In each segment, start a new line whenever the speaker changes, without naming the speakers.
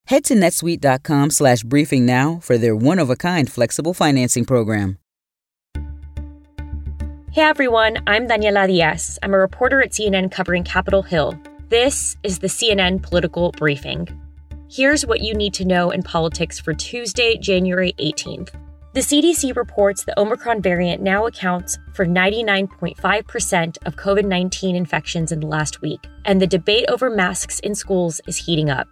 Head to netsuite.com/briefing now for their one-of-a-kind flexible financing program.
Hey everyone, I'm Daniela Diaz. I'm a reporter at CNN covering Capitol Hill. This is the CNN Political Briefing. Here's what you need to know in politics for Tuesday, January 18th. The CDC reports the Omicron variant now accounts for 99.5% of COVID-19 infections in the last week, and the debate over masks in schools is heating up.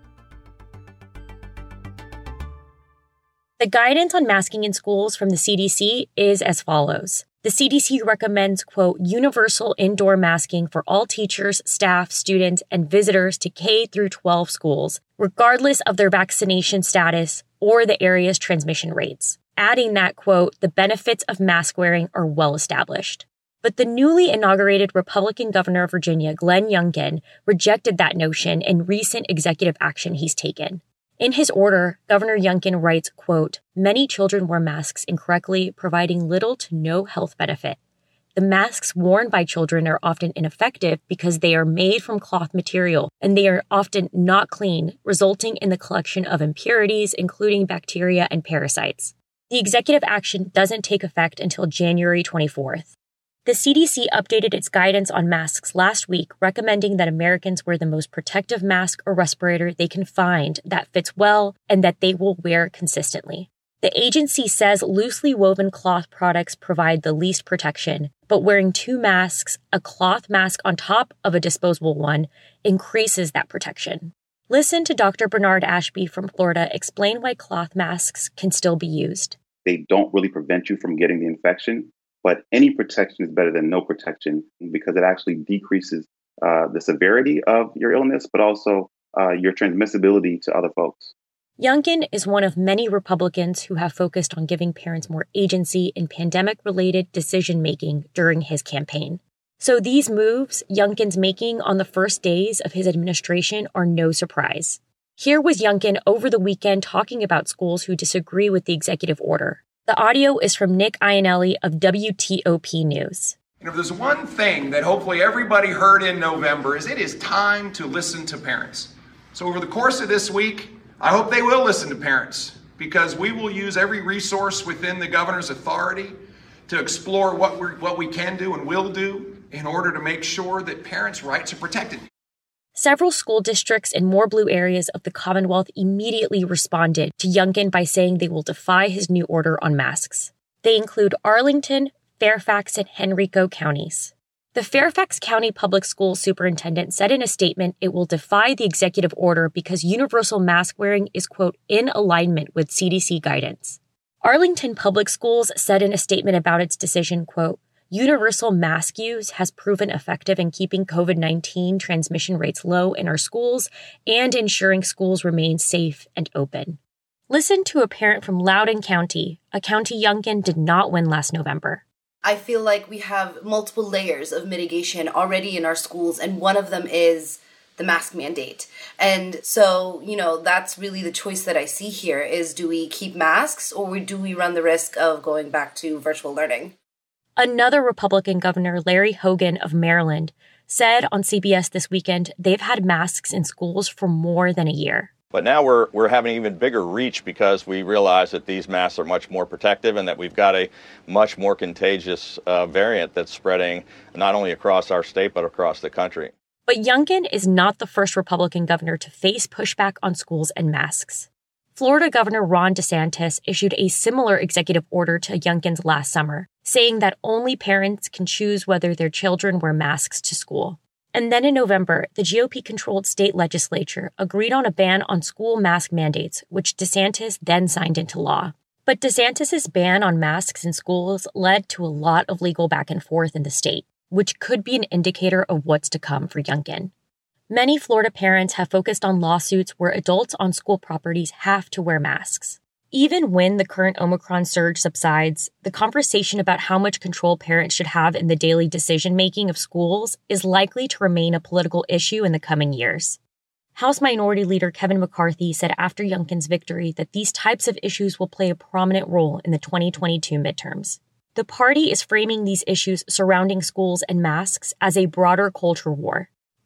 The guidance on masking in schools from the CDC is as follows. The CDC recommends, quote, universal indoor masking for all teachers, staff, students, and visitors to K through 12 schools, regardless of their vaccination status or the area's transmission rates. Adding that, quote, the benefits of mask wearing are well established. But the newly inaugurated Republican governor of Virginia, Glenn Youngkin, rejected that notion in recent executive action he's taken. In his order, Governor Youngkin writes, quote, many children wear masks incorrectly, providing little to no health benefit. The masks worn by children are often ineffective because they are made from cloth material, and they are often not clean, resulting in the collection of impurities, including bacteria and parasites. The executive action doesn't take effect until January 24th. The CDC updated its guidance on masks last week, recommending that Americans wear the most protective mask or respirator they can find that fits well and that they will wear consistently. The agency says loosely woven cloth products provide the least protection, but wearing two masks, a cloth mask on top of a disposable one, increases that protection. Listen to Dr. Bernard Ashby from Florida explain why cloth masks can still be used.
They don't really prevent you from getting the infection, but any protection is better than no protection because it actually decreases the severity of your illness, but also your transmissibility to other folks.
Youngkin is one of many Republicans who have focused on giving parents more agency in pandemic-related decision-making during his campaign. So these moves Youngkin's making on the first days of his administration are no surprise. Here was Youngkin over the weekend talking about schools who disagree with the executive order. The audio is from Nick Iannelli of WTOP News.
And if there's one thing that hopefully everybody heard in November is it is time to listen to parents. So over the course of this week, I hope they will listen to parents because we will use every resource within the governor's authority to explore what we can do and will do in order to make sure that parents' rights are protected.
Several school districts in more blue areas of the Commonwealth immediately responded to Youngkin by saying they will defy his new order on masks. They include Arlington, Fairfax, and Henrico counties. The Fairfax County Public Schools superintendent said in a statement it will defy the executive order because universal mask wearing is, quote, in alignment with CDC guidance. Arlington Public Schools said in a statement about its decision, quote, universal mask use has proven effective in keeping COVID-19 transmission rates low in our schools and ensuring schools remain safe and open. Listen to a parent from Loudoun County, a county Youngkin did not win last November.
I feel like we have multiple layers of mitigation already in our schools, and one of them is the mask mandate. And so, that's really the choice that I see here is do we keep masks or do we run the risk of going back to virtual learning?
Another Republican governor, Larry Hogan of Maryland, said on CBS this weekend they've had masks in schools for more than a year.
But now we're having even bigger reach because we realize that these masks are much more protective and that we've got a much more contagious variant that's spreading not only across our state but across the country.
But Youngkin is not the first Republican governor to face pushback on schools and masks. Florida Governor Ron DeSantis issued a similar executive order to Youngkin's last summer, saying that only parents can choose whether their children wear masks to school. And then in November, the GOP-controlled state legislature agreed on a ban on school mask mandates, which DeSantis then signed into law. But DeSantis' ban on masks in schools led to a lot of legal back and forth in the state, which could be an indicator of what's to come for Youngkin. Many Florida parents have focused on lawsuits where adults on school properties have to wear masks. Even when the current Omicron surge subsides, the conversation about how much control parents should have in the daily decision-making of schools is likely to remain a political issue in the coming years. House Minority Leader Kevin McCarthy said after Youngkin's victory that these types of issues will play a prominent role in the 2022 midterms. The party is framing these issues surrounding schools and masks as a broader culture war.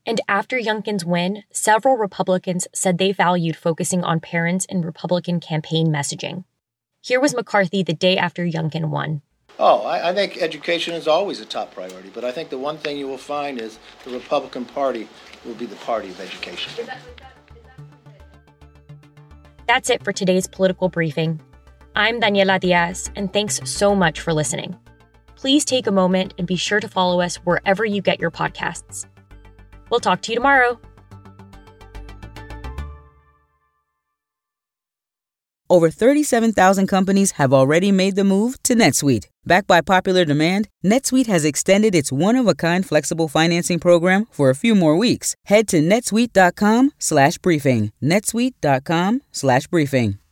And after Youngkin's win, several Republicans said they valued focusing on parents in Republican campaign messaging. Here was McCarthy the day after Youngkin won.
I think education is always a top priority, but I think the one thing you will find is the Republican Party will be the party of education.
That's it for today's political briefing. I'm Daniela Diaz, and thanks so much for listening. Please take a moment and be sure to follow us wherever you get your podcasts. We'll talk to you tomorrow.
Over 37,000 companies have already made the move to NetSuite. Backed by popular demand, NetSuite has extended its one-of-a-kind flexible financing program for a few more weeks. Head to netsuite.com/briefing. netsuite.com/briefing.